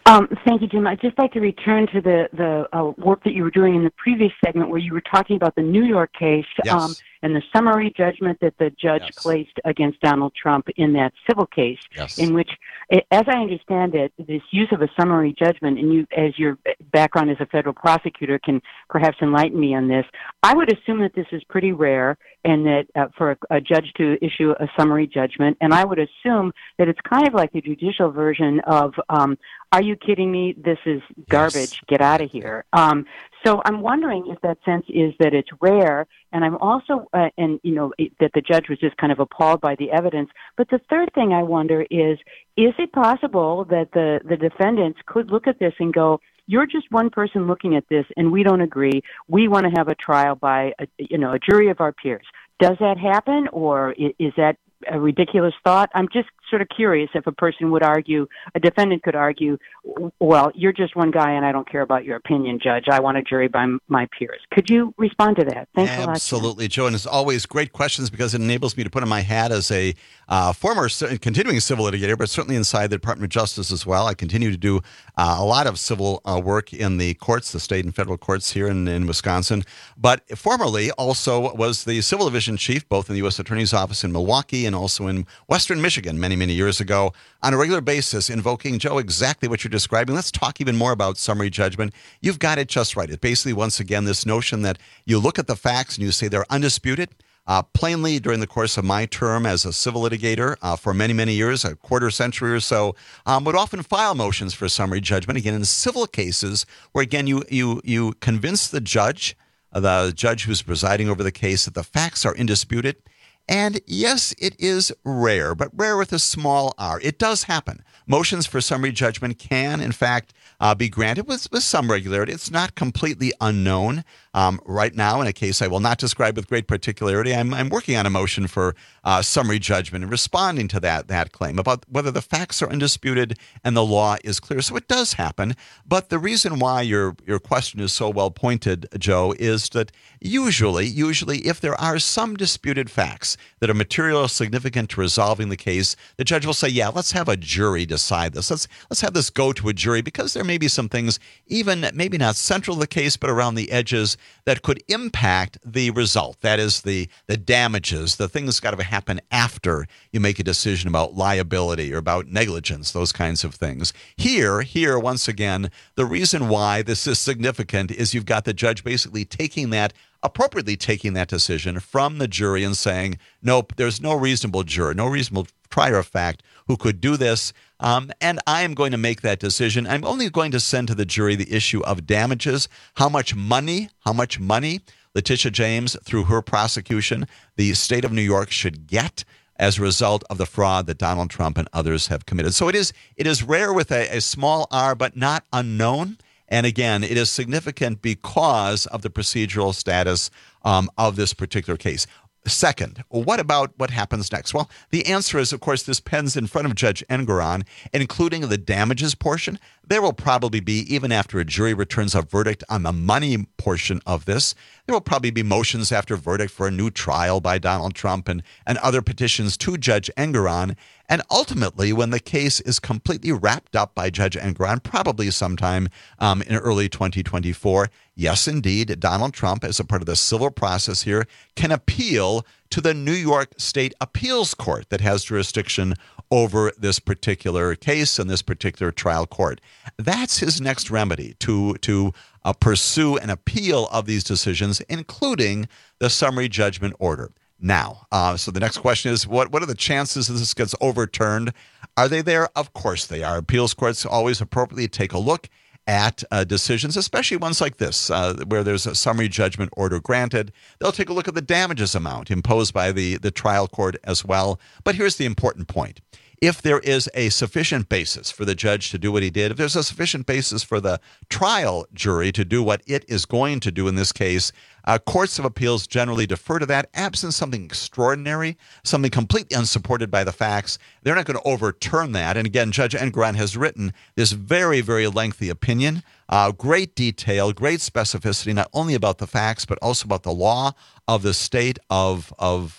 Thank you, Jim. I'd just like to return to the work that you were doing in the previous segment where you were talking about the New York case and the summary judgment that the judge placed against Donald Trump in that civil case, in which, as I understand it, this use of a summary judgment, and you, as your background as a federal prosecutor, can perhaps enlighten me on this. I would assume that this is pretty rare and that for a judge to issue a summary judgment, and I would assume that it's kind of like the judicial version of, are you kidding me? This is garbage. Get out of here. So I'm wondering if that sense is that it's rare, and I'm also, that the judge was just kind of appalled by the evidence. But the third thing I wonder is it possible that the defendants could look at this and go, you're just one person looking at this, and we don't agree. We want to have a trial by a jury of our peers. Does that happen, or is that a ridiculous thought? I'm just sort of curious if a defendant could argue, well, you're just one guy and I don't care about your opinion, Judge. I want a jury by my peers. Could you respond to that? Thanks a lot. Absolutely, Joe. And as always, great questions because it enables me to put on my hat as a former continuing civil litigator, but certainly inside the Department of Justice as well. I continue to do a lot of civil work in the courts, the state and federal courts here in Wisconsin. But formerly also was the civil division chief, both in the U.S. Attorney's Office in Milwaukee and also in Western Michigan many years ago, on a regular basis, invoking, Joe, exactly what you're describing. Let's talk even more about summary judgment. You've got it just right. It's basically, once again, this notion that you look at the facts and you say they're undisputed. Plainly, during the course of my term as a civil litigator for many years, a quarter century or so, would often file motions for summary judgment, again, in civil cases where, again, you convince the judge who's presiding over the case, that the facts are indisputed. And yes, it is rare, but rare with a small r. It does happen. Motions for summary judgment can, in fact, be granted with some regularity. It's not completely unknown. Right now, in a case I will not describe with great particularity, I'm working on a motion for summary judgment and responding to that claim about whether the facts are undisputed and the law is clear. So it does happen. But the reason why your question is so well pointed, Joe, is that usually, if there are some disputed facts that are material or significant to resolving the case, the judge will say, yeah, let's have a jury decide this. Let's have this go to a jury because there may be some things, even maybe not central to the case, but around the edges that could impact the result. That is the damages, the things got to happen after you make a decision about liability or about negligence, those kinds of things. Here, once again, the reason why this is significant is you've got the judge basically appropriately taking that decision from the jury and saying, nope, there's no reasonable juror, no reasonable trier of fact who could do this, and I am going to make that decision. I'm only going to send to the jury the issue of damages, how much money Letitia James, through her prosecution, the state of New York should get as a result of the fraud that Donald Trump and others have committed. So it is rare with a small r, but not unknown. And again, it is significant because of the procedural status of this particular case. Second, what about what happens next? Well, the answer is, of course, this pens in front of Judge Engoron, including the damages portion. There will probably be, even after a jury returns a verdict on the money portion of this, there will probably be motions after verdict for a new trial by Donald Trump and other petitions to Judge Engoron. And ultimately, when the case is completely wrapped up by Judge Engoron, probably sometime in early 2024, yes, indeed, Donald Trump, as a part of the civil process here, can appeal to the New York State Appeals Court that has jurisdiction over this particular case and this particular trial court. That's his next remedy, to pursue an appeal of these decisions, including the summary judgment order. Now, so the next question is, what are the chances that this gets overturned? Are they there? Of course they are. Appeals courts always appropriately take a look at decisions, especially ones like this, where there's a summary judgment order granted. They'll take a look at the damages amount imposed by the trial court as well. But here's the important point. If there is a sufficient basis for the judge to do what he did, if there's a sufficient basis for the trial jury to do what it is going to do in this case, courts of appeals generally defer to that. Absent something extraordinary, something completely unsupported by the facts, they're not going to overturn that. And again, Judge Engoron has written this very, very lengthy opinion, great detail, great specificity, not only about the facts, but also about the law of the state of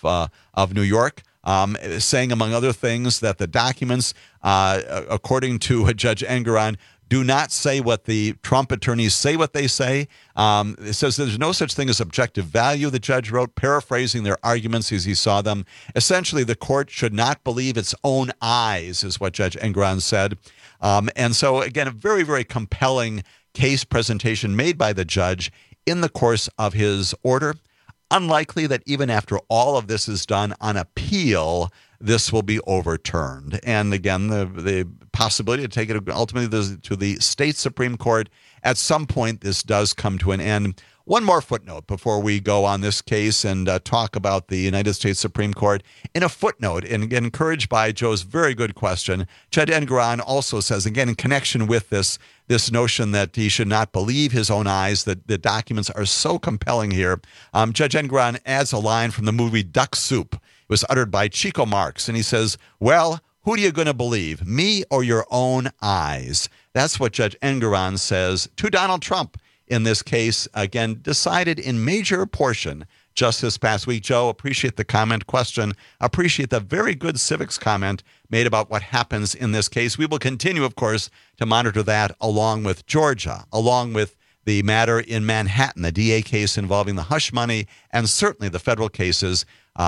New York. Saying, among other things, that the documents, according to Judge Engoron, Do not say what the Trump attorneys say what they say. It says there's no such thing as objective value, the judge wrote, paraphrasing their arguments as he saw them. Essentially, the court should not believe its own eyes, is what Judge Engoron said. And so, again, a very, very compelling case presentation made by the judge in the course of his order. Unlikely that even after all of this is done on appeal, this will be overturned. And again, the possibility to take it ultimately to the state Supreme Court, at some point this does come to an end. One more footnote before we go on this case and talk about the United States Supreme Court. In a footnote, and encouraged by Joe's very good question, Judge Engoron also says, again, in connection with this notion that he should not believe his own eyes, that the documents are so compelling here. Judge Engoron adds a line from the movie Duck Soup. It was uttered by Chico Marx, and he says, well, who are you going to believe, me or your own eyes? That's what Judge Engoron says to Donald Trump in this case, again, decided in major portion just this past week. Joe, appreciate the comment question. Appreciate the very good civics comment made about what happens in this case. We will continue, of course, to monitor that along with Georgia, along with the matter in Manhattan, the DA case involving the hush money, and certainly the federal cases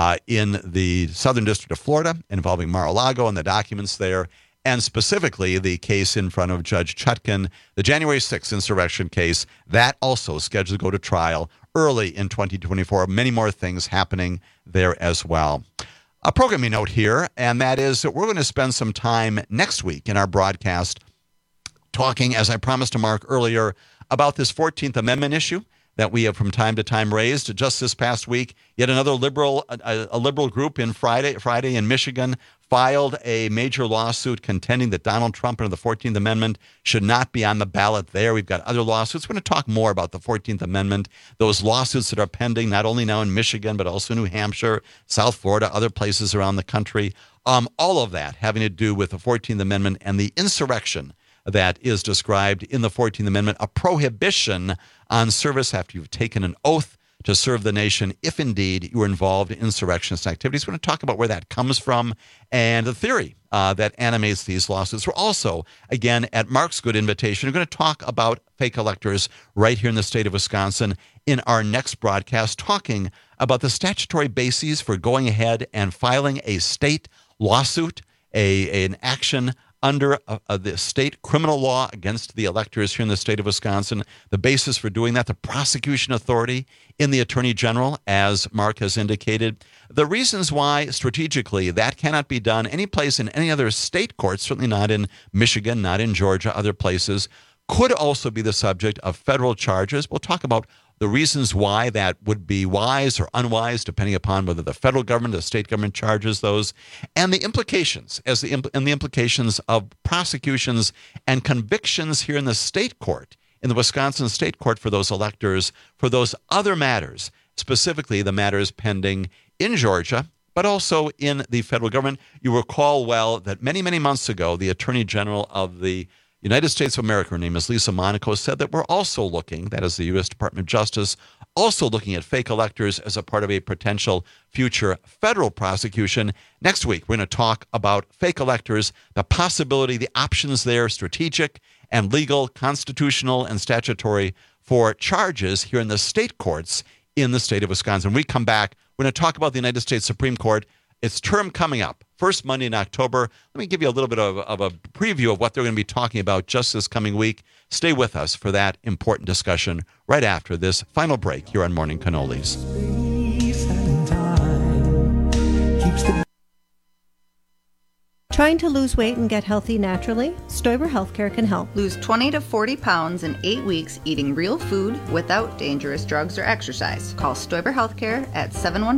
in the Southern District of Florida involving Mar-a-Lago and the documents there, and specifically the case in front of Judge Chutkan, the January 6th insurrection case, that also scheduled to go to trial early in 2024. Many more things happening there as well. A programming note here, and that is that we're going to spend some time next week in our broadcast talking, as I promised to Mark earlier, about this 14th Amendment issue that we have from time to time raised. Just this past week, yet another liberal group in Friday in Michigan filed a major lawsuit contending that Donald Trump under the 14th Amendment should not be on the ballot there. We've got other lawsuits. We're going to talk more about the 14th Amendment, those lawsuits that are pending, not only now in Michigan, but also New Hampshire, South Florida, other places around the country. All of that having to do with the 14th Amendment and the insurrection that is described in the 14th Amendment, a prohibition on service after you've taken an oath to serve the nation, if indeed you were involved in insurrectionist activities. We're going to talk about where that comes from and the theory that animates these lawsuits. We're also, again, at Mark's good invitation, we're going to talk about fake electors right here in the state of Wisconsin in our next broadcast, talking about the statutory bases for going ahead and filing a state lawsuit, an action under the state criminal law against the electors here in the state of Wisconsin, the basis for doing that, the prosecution authority in the Attorney General, as Mark has indicated, the reasons why strategically that cannot be done any place in any other state court, certainly not in Michigan, not in Georgia, other places, could also be the subject of federal charges. We'll talk about the reasons why that would be wise or unwise, depending upon whether the federal government or the state government charges those, and the implications, and the implications of prosecutions and convictions here in the state court, in the Wisconsin state court for those electors, for those other matters, specifically the matters pending in Georgia, but also in the federal government. You recall well that many, many months ago, the Attorney General of the United States of America, her name is Lisa Monaco, said that we're also looking, that is the U.S. Department of Justice, also looking at fake electors as a part of a potential future federal prosecution. Next week, we're going to talk about fake electors, the possibility, the options there, strategic and legal, constitutional and statutory, for charges here in the state courts in the state of Wisconsin. When we come back, we're going to talk about the United States Supreme Court. Its term coming up, first Monday in October. Let me give you a little bit of a preview of what they're going to be talking about just this coming week. Stay with us for that important discussion right after this final break here on Morning Cannolis. Trying to lose weight and get healthy naturally? Stoiber Healthcare can help. Lose 20 to 40 pounds in 8 weeks eating real food without dangerous drugs or exercise. Call Stoiber Healthcare at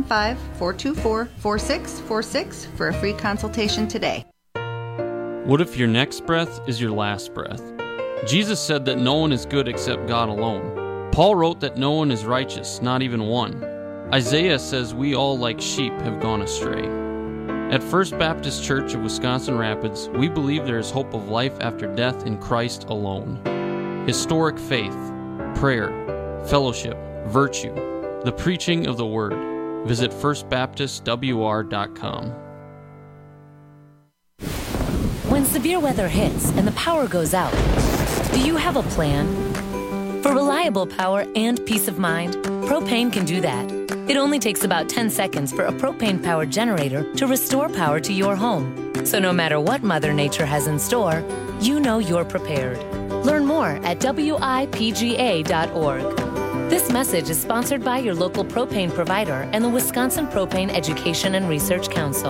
715-424-4646 for a free consultation today. What if your next breath is your last breath? Jesus said that no one is good except God alone. Paul wrote that no one is righteous, not even one. Isaiah says we all like sheep have gone astray. At First Baptist Church of Wisconsin Rapids, we believe there is hope of life after death in Christ alone. Historic faith, prayer, fellowship, virtue, the preaching of the Word. Visit firstbaptistwr.com. When severe weather hits and the power goes out, Do you have a plan? For reliable power and peace of mind, Propane can do that. It only takes about 10 seconds for a propane-powered generator to restore power to your home. So no matter what Mother Nature has in store, you know you're prepared. Learn more at WIPGA.org. This message is sponsored by your local propane provider and the Wisconsin Propane Education and Research Council.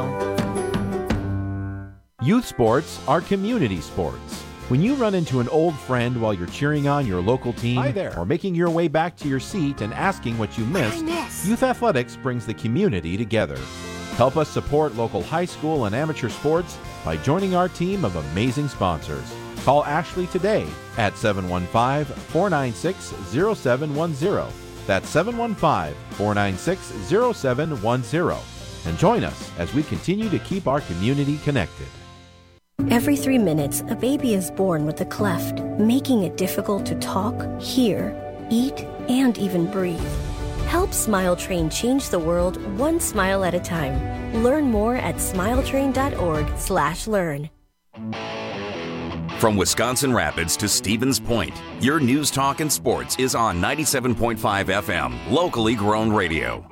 Youth sports are community sports. When you run into an old friend while you're cheering on your local team, or making your way back to your seat and asking what you missed, Youth Athletics brings the community together. Help us support local high school and amateur sports by joining our team of amazing sponsors. Call Ashley today at 715-496-0710. That's 715-496-0710. And join us as we continue to keep our community connected. Every 3 minutes, a baby is born with a cleft, making it difficult to talk, hear, eat, and even breathe. Help Smile Train change the world one smile at a time. Learn more at smiletrain.org/learn. From Wisconsin Rapids to Stevens Point, your news, talk, and sports is on 97.5 FM, locally grown radio.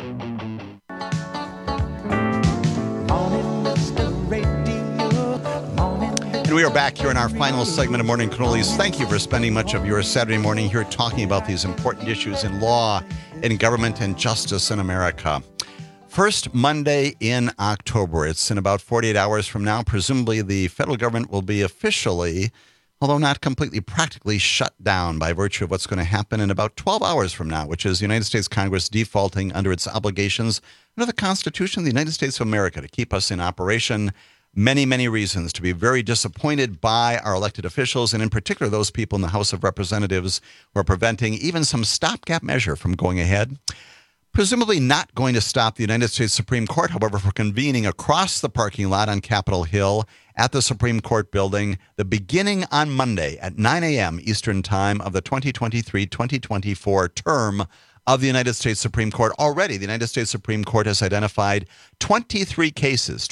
And we are back here in our final segment of Morning Cannolis. Thank you for spending much of your Saturday morning here talking about these important issues in law, in government, and justice in America. First Monday in October. It's in about 48 hours from now. Presumably the federal government will be officially, although not completely, practically shut down by virtue of what's going to happen in about 12 hours from now, which is the United States Congress defaulting under its obligations under the Constitution of the United States of America to keep us in operation. Many, many reasons to be very disappointed by our elected officials, and in particular those people in the House of Representatives who are preventing even some stopgap measure from going ahead. Presumably not going to stop the United States Supreme Court, however, for convening across the parking lot on Capitol Hill at the Supreme Court building, the beginning on Monday at 9 a.m. Eastern Time of the 2023-2024 term of the United States Supreme Court. Already, the United States Supreme Court has identified 23 cases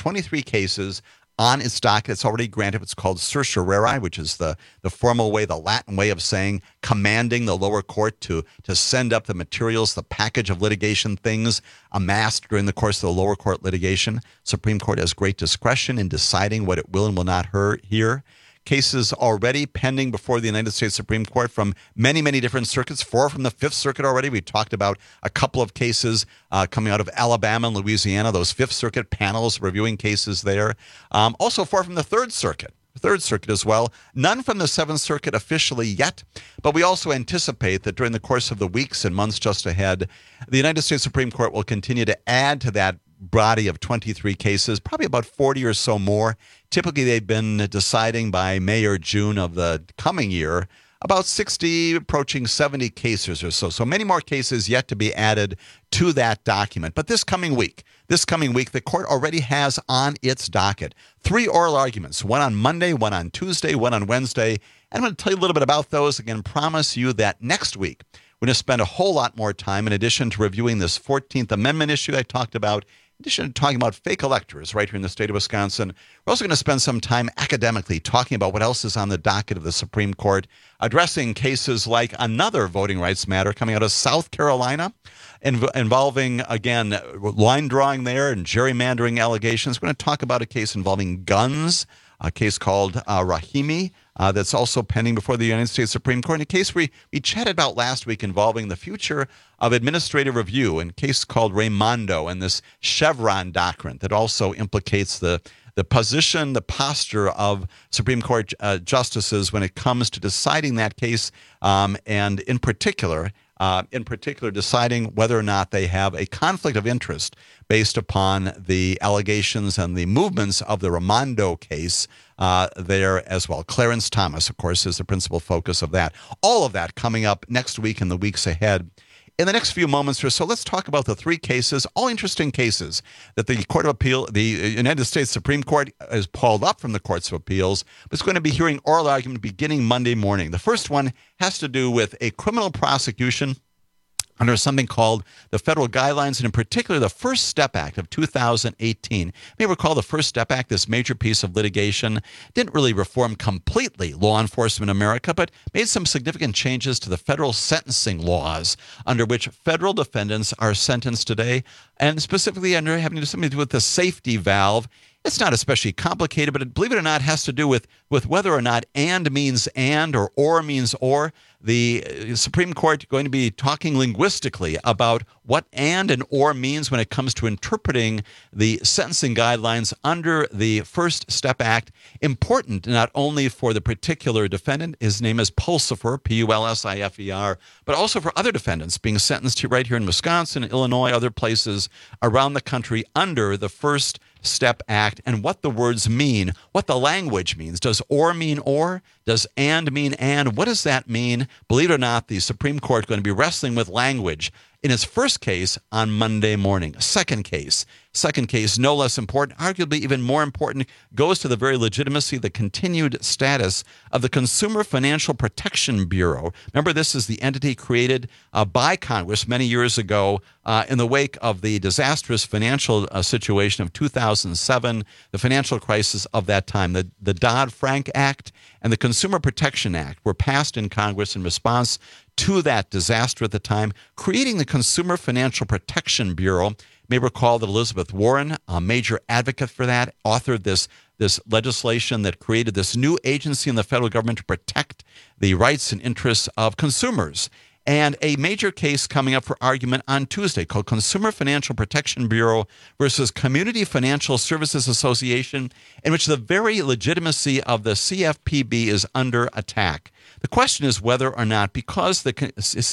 on its docket. It's already granted what's called certiorari, which is the formal way, the Latin way of saying commanding the lower court to send up the materials, the package of litigation things amassed during the course of the lower court litigation. Supreme Court has great discretion in deciding what it will and will not hear. Cases already pending before the United States Supreme Court from many, many different circuits, 4 from the Fifth Circuit already. We talked about a couple of cases coming out of Alabama and Louisiana, those Fifth Circuit panels reviewing cases there. Also 4 from the Third Circuit as well. None from the Seventh Circuit officially yet, but we also anticipate that during the course of the weeks and months just ahead, the United States Supreme Court will continue to add to that body of 23 cases, probably about 40 or so more. Typically, they've been deciding by May or June of the coming year about 60, approaching 70 cases or so. So many more cases yet to be added to that document. But this coming week, the court already has on its docket 3 oral arguments, one on Monday, one on Tuesday, one on Wednesday. And I'm going to tell you a little bit about those. Again, promise you that next week, we're going to spend a whole lot more time, in addition to reviewing this 14th Amendment issue I talked about, in addition to talking about fake electors right here in the state of Wisconsin. We're also going to spend some time academically talking about what else is on the docket of the Supreme Court, addressing cases like another voting rights matter coming out of South Carolina, involving, again, line drawing there and gerrymandering allegations. We're going to talk about a case involving guns, a case called Rahimi, that's also pending before the United States Supreme Court. In a case we chatted about last week involving the future of administrative review, in a case called Raimondo and this Chevron doctrine that also implicates the position, the posture of Supreme Court justices when it comes to deciding that case, and in particular deciding whether or not they have a conflict of interest based upon the allegations and the movements of the Raimondo case there as well. Clarence Thomas, of course, is the principal focus of that. All of that coming up next week and the weeks ahead. In the next few moments or so, let's talk about the 3 cases, all interesting cases, that the Court of Appeal, the United States Supreme Court has pulled up from the Courts of Appeals, but it's going to be hearing oral argument beginning Monday morning. The first one has to do with a criminal prosecution under something called the Federal Guidelines, and in particular the First Step Act of 2018. You may recall the First Step Act, this major piece of litigation, didn't really reform completely law enforcement in America, but made some significant changes to the federal sentencing laws under which federal defendants are sentenced today, and specifically under having something to do with the safety valve. It's not especially complicated, but believe it or not, it has to do with whether or not and means and or means or. The Supreme Court going to be talking linguistically about what and or means when it comes to interpreting the sentencing guidelines under the First Step Act. Important not only for the particular defendant, his name is Pulsifer, Pulsifer, but also for other defendants being sentenced right here in Wisconsin, Illinois, other places around the country under the First Step Act, and what the words mean, what the language means. Does or mean or? Does and mean and? What does that mean? Believe it or not, the Supreme Court is going to be wrestling with language in its first case on Monday morning. Second case, no less important, arguably even more important, goes to the very legitimacy, the continued status of the Consumer Financial Protection Bureau. Remember, this is the entity created by Congress many years ago in the wake of the disastrous financial situation of 2007, the financial crisis of that time. The Dodd-Frank Act and the Consumer Protection Act were passed in Congress in response to that disaster at the time, creating the Consumer Financial Protection Bureau. You may recall that Elizabeth Warren, a major advocate for that, authored this legislation that created this new agency in the federal government to protect the rights and interests of consumers. And a major case coming up for argument on Tuesday called Consumer Financial Protection Bureau versus Community Financial Services Association, in which the very legitimacy of the CFPB is under attack. The question is whether or not, because the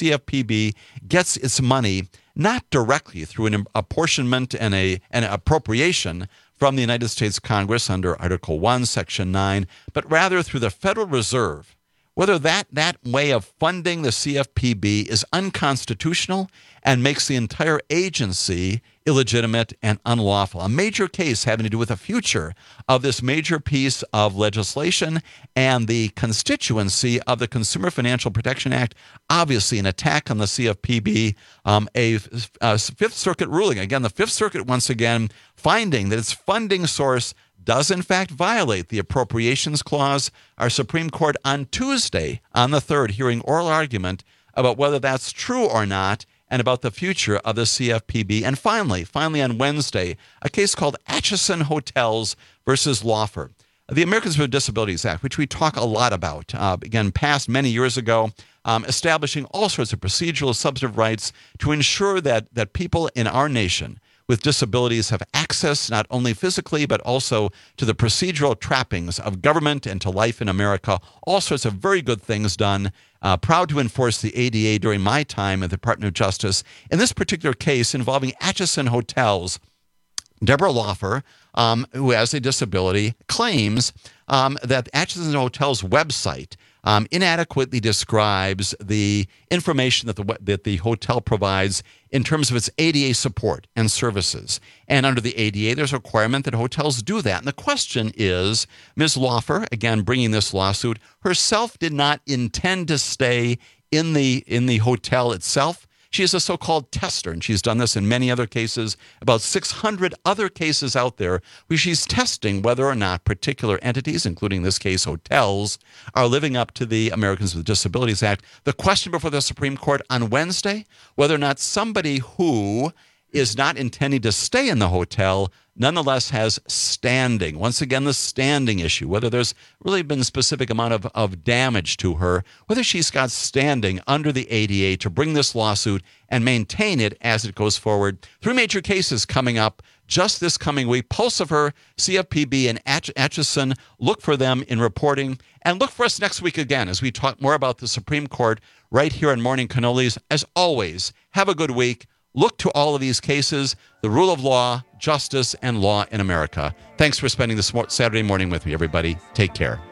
CFPB gets its money not directly through an apportionment and an appropriation from the United States Congress under Article 1, Section 9, but rather through the Federal Reserve, whether that way of funding the CFPB is unconstitutional and makes the entire agency illegitimate and unlawful. A major case having to do with the future of this major piece of legislation and the constituency of the Consumer Financial Protection Act. Obviously, an attack on the CFPB, a Fifth Circuit ruling. Again, the Fifth Circuit once again finding that its funding source does in fact violate the Appropriations Clause. Our Supreme Court on Tuesday, on the 3rd, hearing oral argument about whether that's true or not and about the future of the CFPB. And finally on Wednesday, a case called Atchison Hotels versus Laufer. The Americans with Disabilities Act, which we talk a lot about, again, passed many years ago, establishing all sorts of procedural substantive rights to ensure that people in our nation with disabilities have access not only physically but also to the procedural trappings of government and to life in America. All sorts of very good things done. Proud to enforce the ADA during my time at the Department of Justice. In this particular case involving Atchison Hotels, Deborah Laufer, who has a disability, claims that Atchison Hotels' website inadequately describes the information that the hotel provides in terms of its ADA support and services. And under the ADA, there's a requirement that hotels do that. And the question is, Ms. Laufer, again bringing this lawsuit, herself did not intend to stay in the hotel itself. She is a so-called tester, and she's done this in many other cases, about 600 other cases out there where she's testing whether or not particular entities, including in this case hotels, are living up to the Americans with Disabilities Act. The question before the Supreme Court on Wednesday, whether or not somebody who is not intending to stay in the hotel nonetheless has standing. Once again, the standing issue, whether there's really been a specific amount of damage to her, whether she's got standing under the ADA to bring this lawsuit and maintain it as it goes forward. 3 major cases coming up just this coming week. Pulsifer, CFPB, and Atchison. Look for them in reporting. And look for us next week again as we talk more about the Supreme Court right here on Morning Cannolis. As always, have a good week. Look to all of these cases, the rule of law, justice, and law in America. Thanks for spending this Saturday morning with me, everybody. Take care.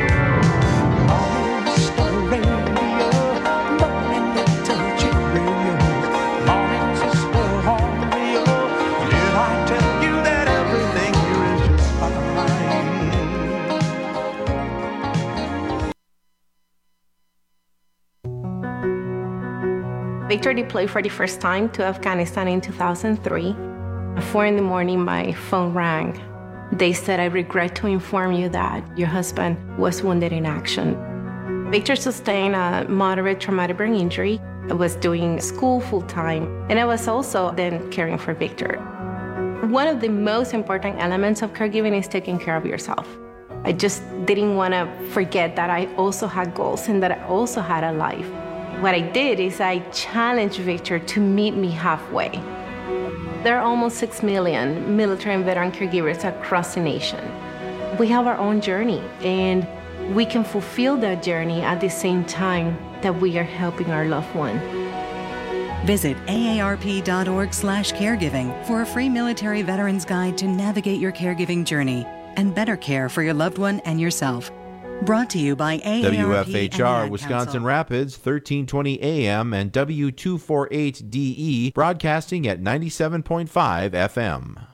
Radio, Victor deployed for the first time to Afghanistan in 2003. At 4 a.m, my phone rang. They said, "I regret to inform you that your husband was wounded in action." Victor sustained a moderate traumatic brain injury. I was doing school full-time, and I was also then caring for Victor. One of the most important elements of caregiving is taking care of yourself. I just didn't want to forget that I also had goals and that I also had a life. What I did is I challenged Victor to meet me halfway. There are almost 6 million military and veteran caregivers across the nation. We have our own journey, and we can fulfill that journey at the same time that we are helping our loved one. Visit aarp.org/caregiving for a free military veterans guide to navigate your caregiving journey and better care for your loved one and yourself. Brought to you by AARP WFHR Wisconsin Rapids, 1320 AM and W248DE, broadcasting at 97.5 FM.